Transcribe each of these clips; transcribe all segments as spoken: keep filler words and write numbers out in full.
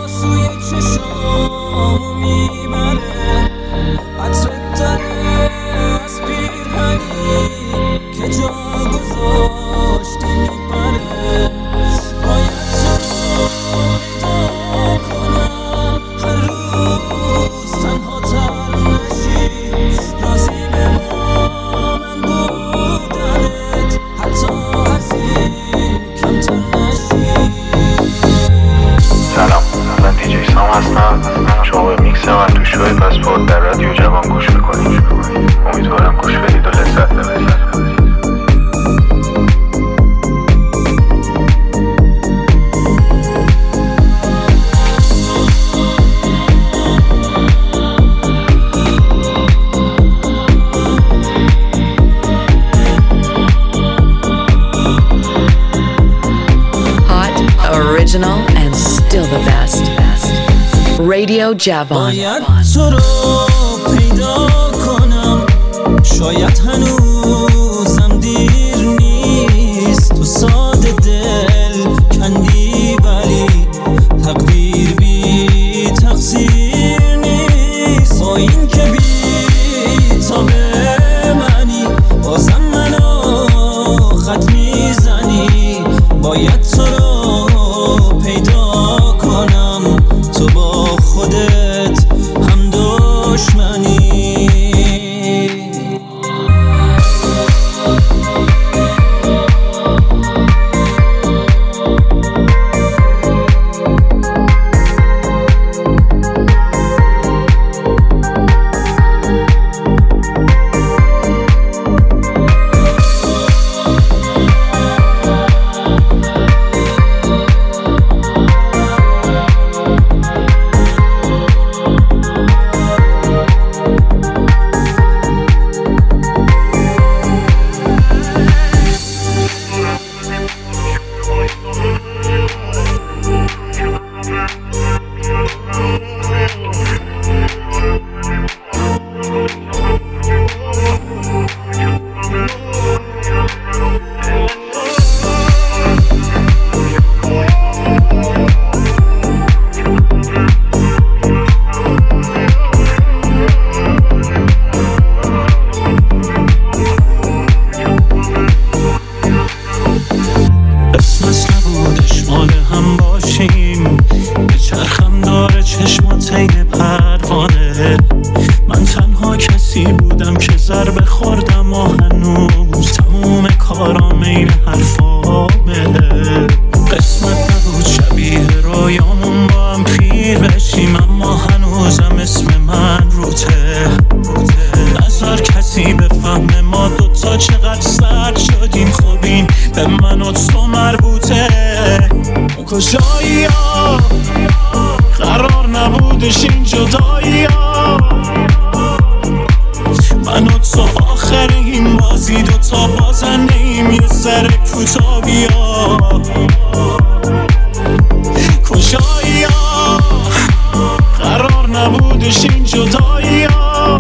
سوی چشامو میبره عطرت داره از پیرهنی که جا گذاشتی میپره باید تو رو پیدا کنم هر روز تنها تر نشی رازی به ما من بودنت حتی از این کمتر نشی. سلام، من دیجی سام هستم. شما به میکس من تو شوی پاسپورت در رادیو جوان گوش میکنید. امیدوارم گوش بدید و لذت ببرید. Original and still the best. Radio Javon. باید تو رو پیدا کنم شاید هنوزم دیر نیست تو ساده دل کندی ولی تقدیر بی تقصیر نیست با این که بی تا به منی بازم منو خط میزنی باید تو رو پیدا کنم تو با خودت هم دشمنی. کجایی ها قرار نبودش این جدایی ها من و تو آخر این بازی دوتا بازنده ایم یه سر کوتاهی ها کجایی ها قرار نبودش این جدایی ها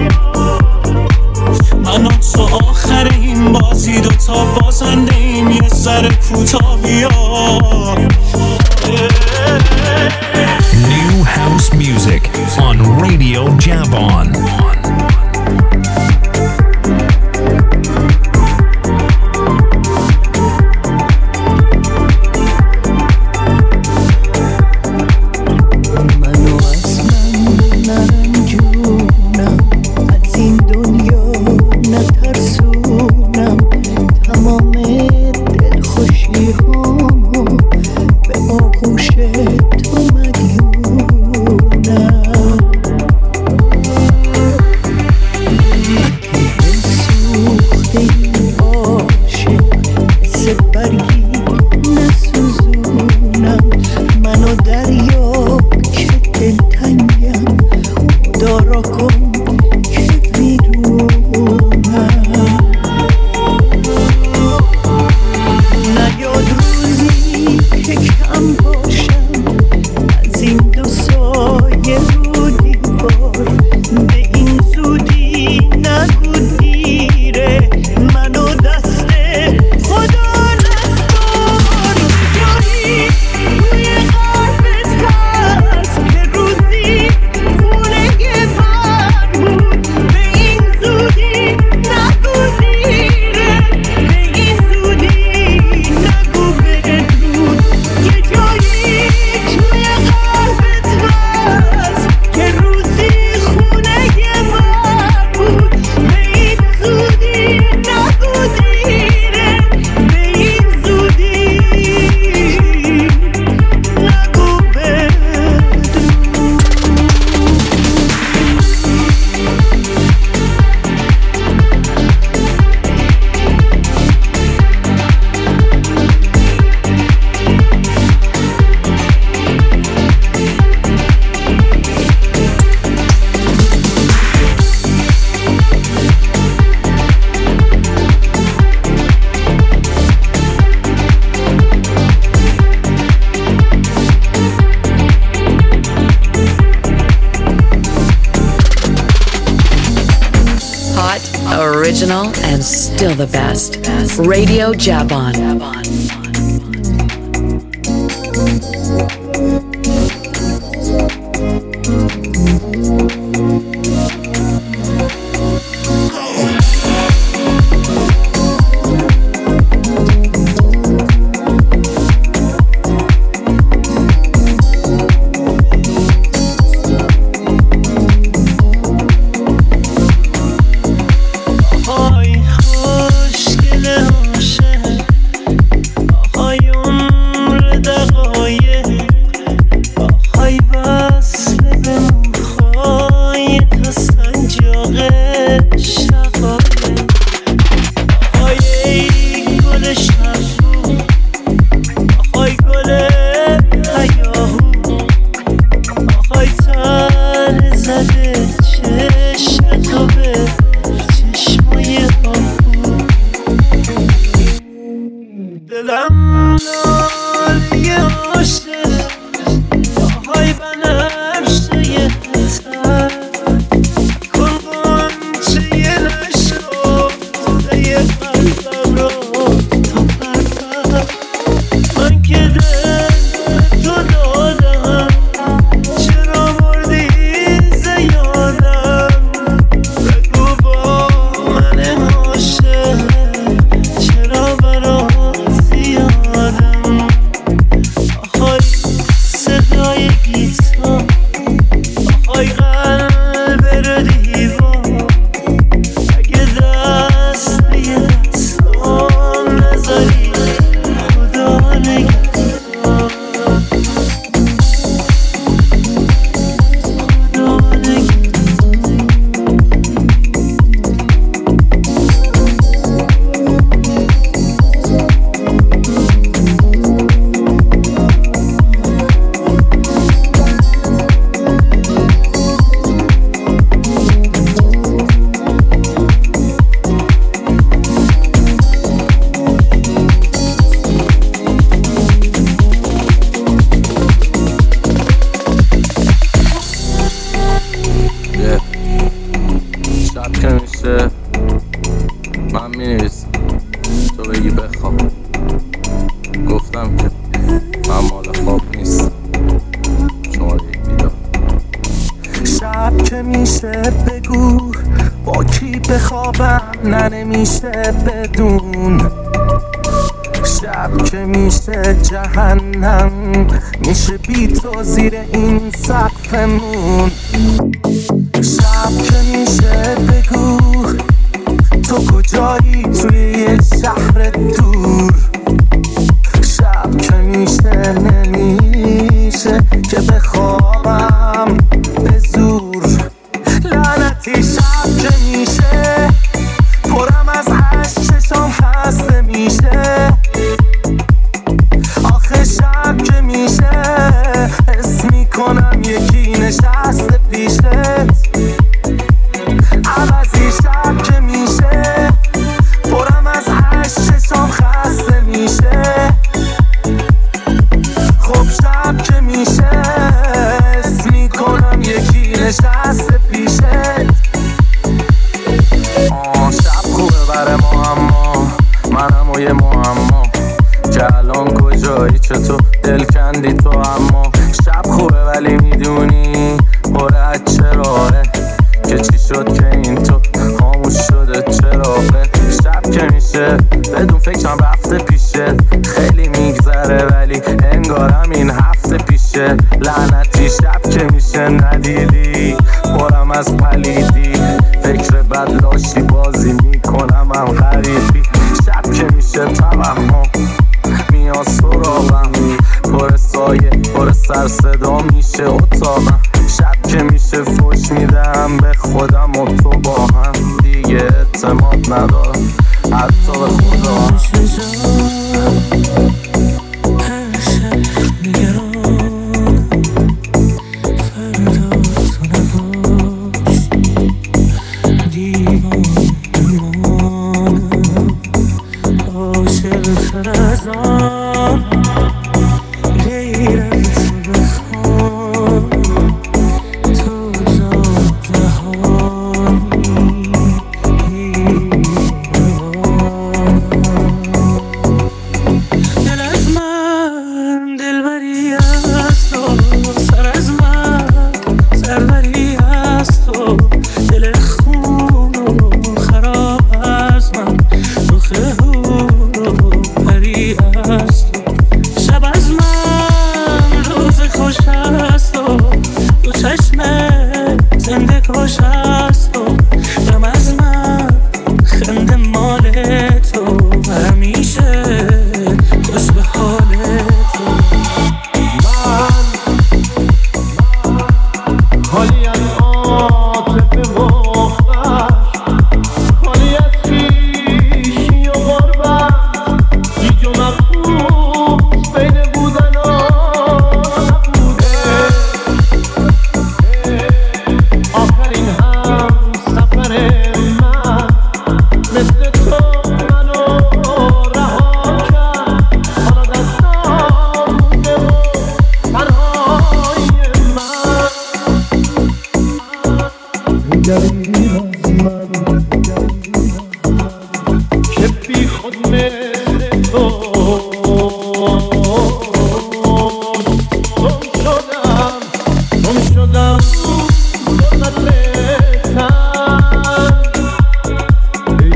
من و تو آخر این بازی دوتا بازنده ایم یه سر کوتاهی ها. New house music on Radio Javon. Hot, original, and still the best. Radio Jabon.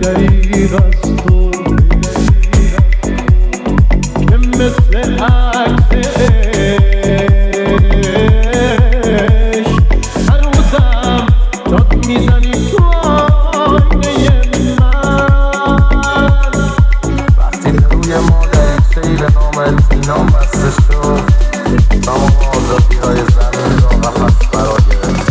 دریغ از تو که مثل عکس عشق هر روزم داد میزنی تو آینه من وقتی روی ما در سیر نام الفینام بسته شد تمام آزادی های زمین را قفس فرا گرفت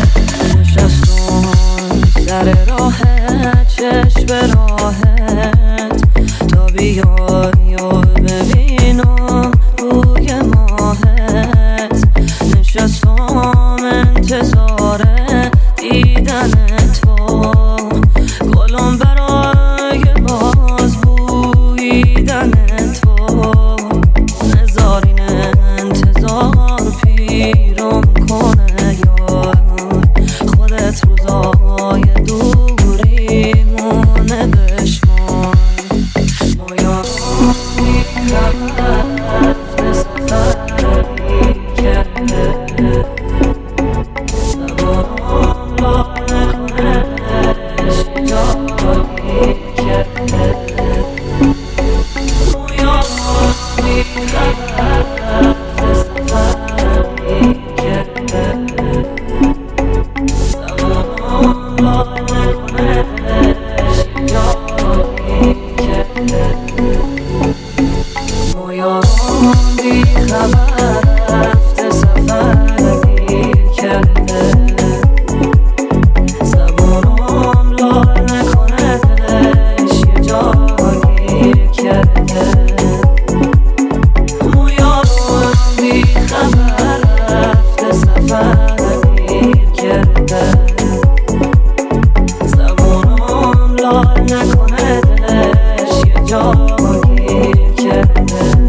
نشستم سر راهت چشم به راهت تا بیای و ببینم روی ماهت نشستم انتظار دیدن تو گلم برای باز بویدن تو نزارین انتظار پیرم کنه یار خودت روزای دوری مونه بشمان ما یارو بیخبر سفری کرده سوارم لانه کنش جایی کرده ما یارو بیخبر سفری کرده سوارم لانه کنش جایی کرده ما یارو بیخبر رفته سفر گیر کرده زبانم لال نکندش یه جا گیر کرده ما یارو بیخبر رفته سفر گیر کرده زبانم لال نکندش یه جا گیر کرده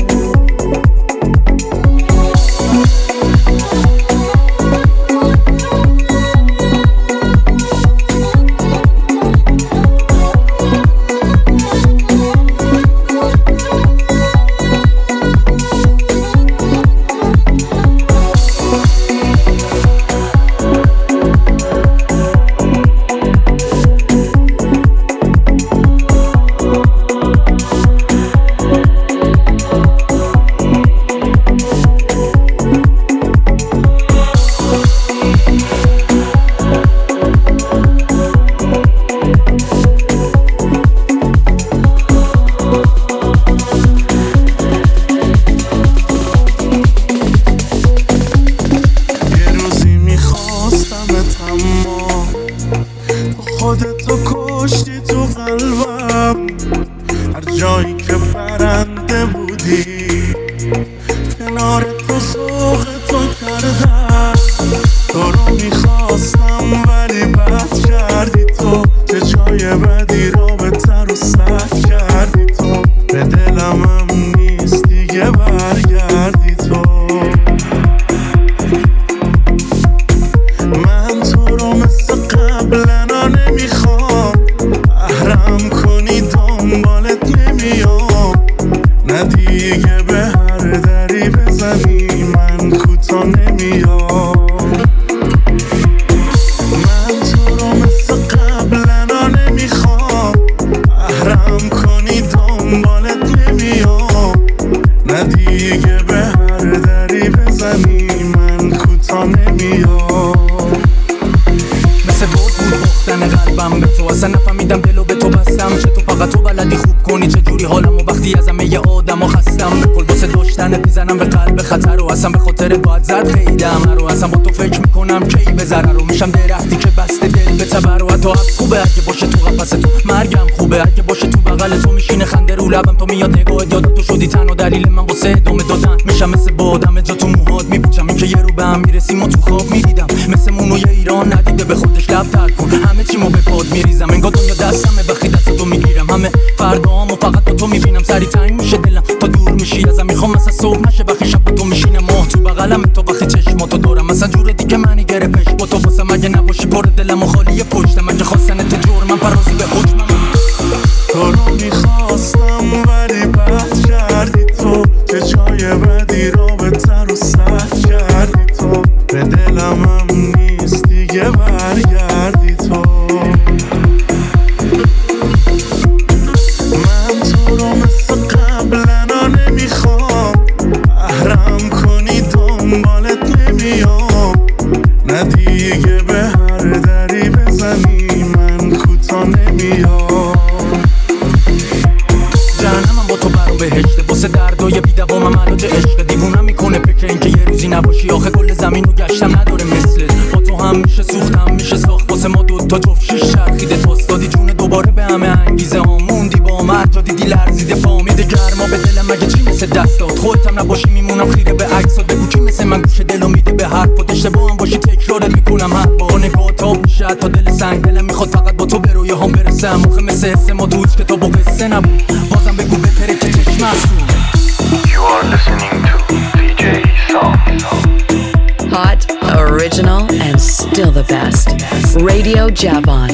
خودتو کشتی تو قلبم هر جایی که برنده بودی کنار تو سوق تو کردم تو رو میخواستم ولی بد کردی تو چه جای بدی را بهتر و سد کردی تو به دلم هم نیست دیگه برگردی تو من تو رو مثل قبلنا نمیخوام احرم کنی دنبالت نمیام نه دیگه به هر دری بزنی من کوتا نمیام من تو رو مثل قبلنا نمیخوام احرم کنی دنبالت نمیام نه دیگه به هر دری بزنی من کوتا نمیام مثل بود بود بختن قلبم به تو اصلا نفهمیدم دلو به تو بستم چه تو فقط تو بلدی خوب کنی چه جوری حالم و وقتی از همه ی آدم و خستم به کل باسه داشتنت میزنم به قلب خطر و اصلا به خاطر باید زد قیدم رو اصلا با تو فکر میکنم کی به ضرر رو میشم درختی که بسته دل به تبر و حتی حبس خوبه اگه باشه تو قفس تو مرگم خوبه اگه باشه تو بغل تو میشینه خنده رو لبم تو میاد نگاهت یادم تو شدی تنها دلیل من واسه ادامه دادن میشم مثل بادم جا تو موهات میپوچم این که یه رو به هم میرسیم و تو خواب میدیدم مثل مونو یه ایران ندیده به خودش لب تر کن همه چیمو به پاد میریزم انگار دنیا دستمه وقتی دست تو میگیرم همه فردامو فقط با تو میبینم سری تنگ میشه دلم تا دور میشی ازم میخوام مثلا صبح نشه وقتی شب با تو میشینه ماه تو بغلم تو وقتی چشماتو دارم مثلا جور دیگه منی گرفتش با تو واسه مگه نباشی پر دلم و خالی پشتم اگه خواستن تو جور من پرازی به حکمم تو رو میخواستم ولی بد کردی تو که جای بدی را بهتر و سد کردی تو به دلم هم نیست دیگه برگردی تو دوباره به همه انگیزه ها موندی با من تا دیدی لرزیده فامیده گرما به دلم مگه چی مثل دستات خودتم نباشی میمونم خیره به عکسات بگو کی مثل من گوش دلو میده به حرفات اشتباه هم باشی تکرارت میکنم هر با نگاه تا میشه تا دل سنگ دلم میخواد فقط با تو به رویه هم برسم موخه مثل حس ما تو هیچ کتاب و قصه نبود بازم بگو بهتره که چشم هستون. You are listening to دی جی Sam. Hot, original, and still the best. Radio Javon.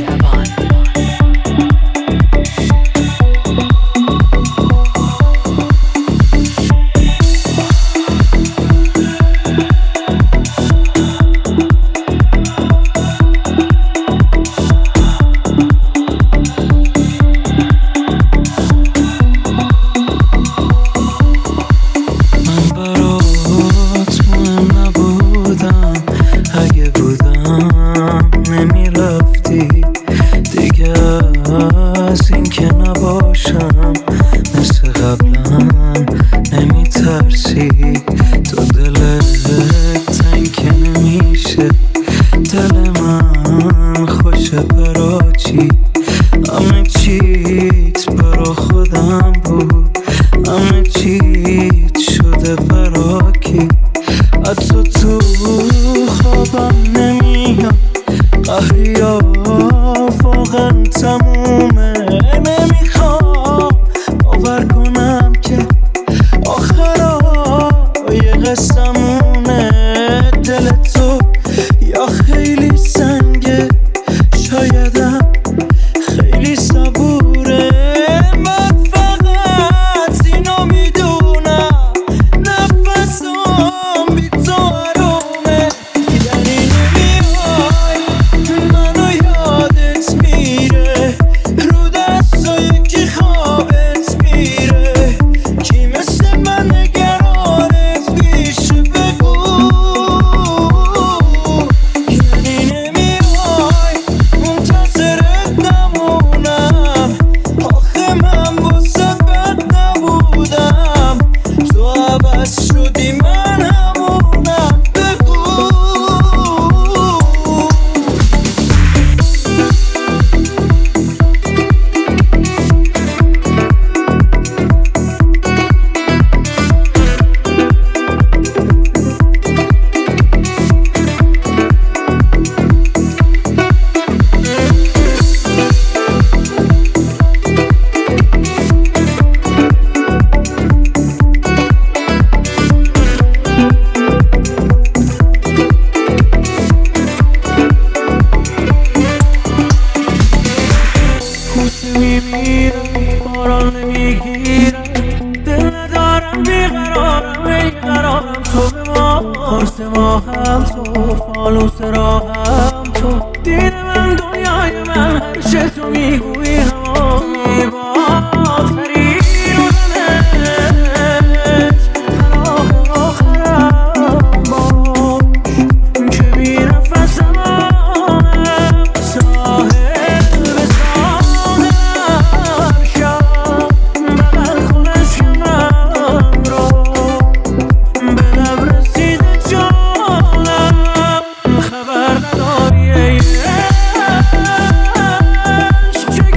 خبر نداری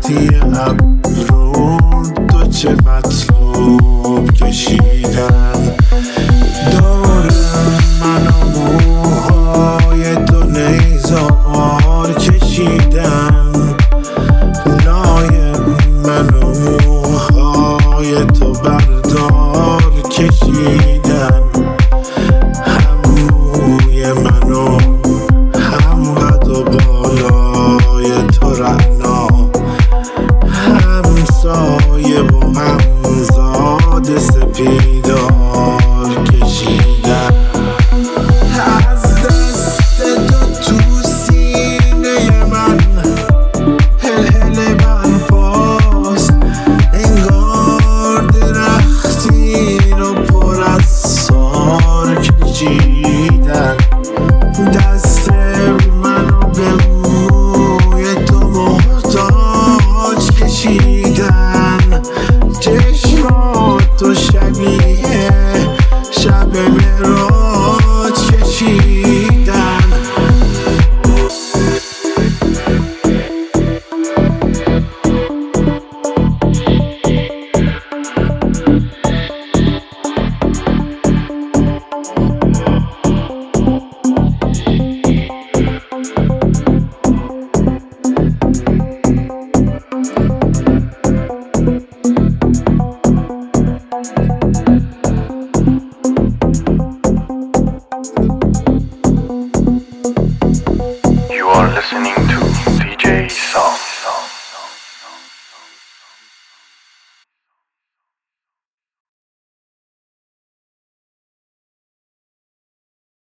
راحتی ابرون دو چه مطلوب کشیدن دارم من و موهای دو نیزار کشیدن